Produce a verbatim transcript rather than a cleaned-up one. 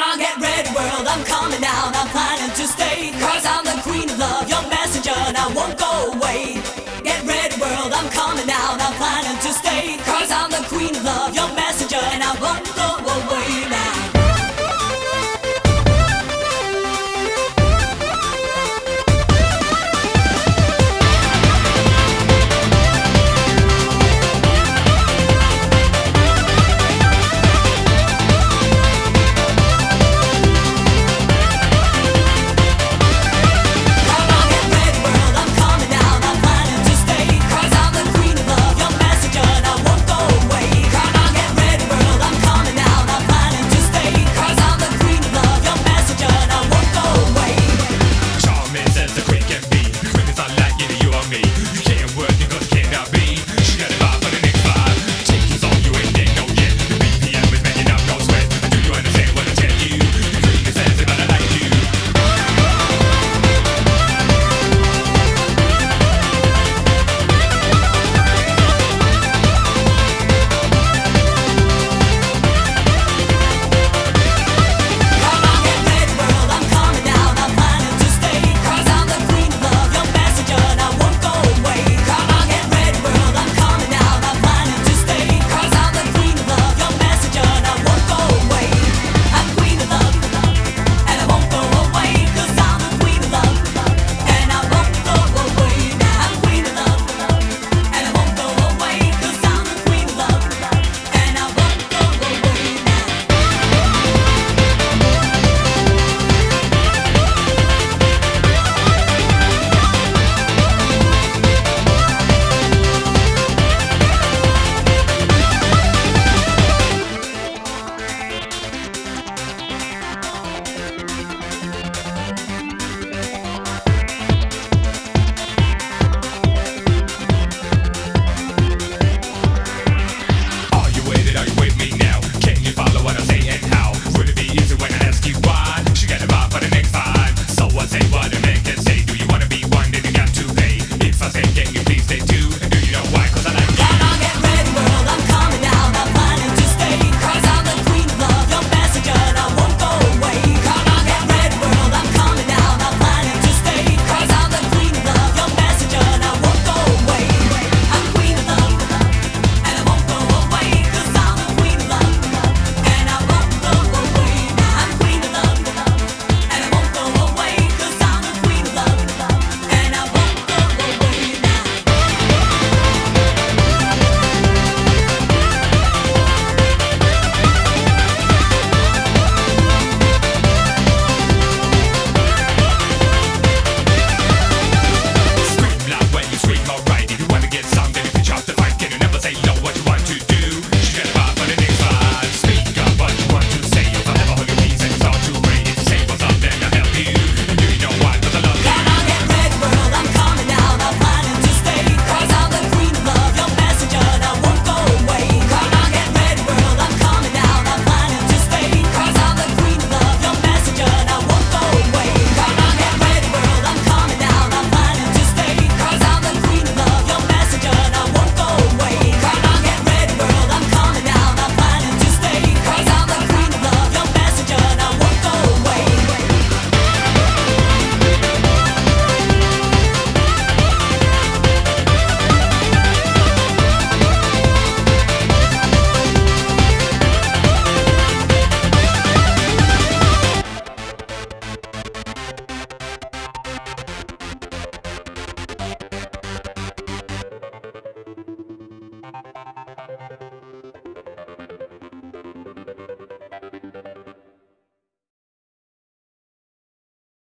Now get ready world, I'm coming down, I'm planning to stay. Cause I'm the queen of love, your messenger, and I won't go away. Get ready world, I'm coming down, I'm planning to stay. Cause I'm the queen of love, your messenger, and I won't go